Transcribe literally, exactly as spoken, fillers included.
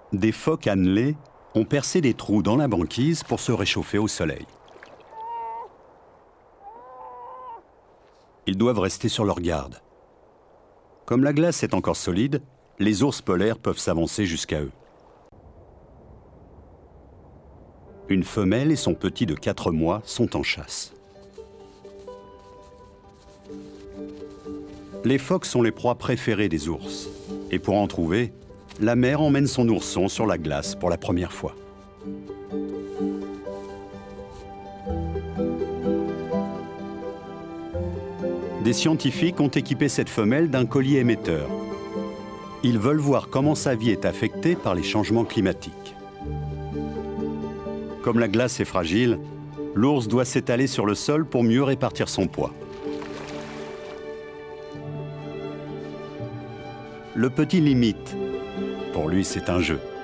Des phoques annelés ont percé des trous dans la banquise pour se réchauffer au soleil. Ils doivent rester sur leur garde. Comme la glace est encore solide, les ours polaires peuvent s'avancer jusqu'à eux. Une femelle et son petit de quatre mois sont en chasse. Les phoques sont les proies préférées des ours. Et pour en trouver, la mère emmène son ourson sur la glace pour la première fois. Des scientifiques ont équipé cette femelle d'un collier émetteur. Ils veulent voir comment sa vie est affectée par les changements climatiques. Comme la glace est fragile, l'ours doit s'étaler sur le sol pour mieux répartir son poids. Le petit l'imite. Pour lui, c'est un jeu.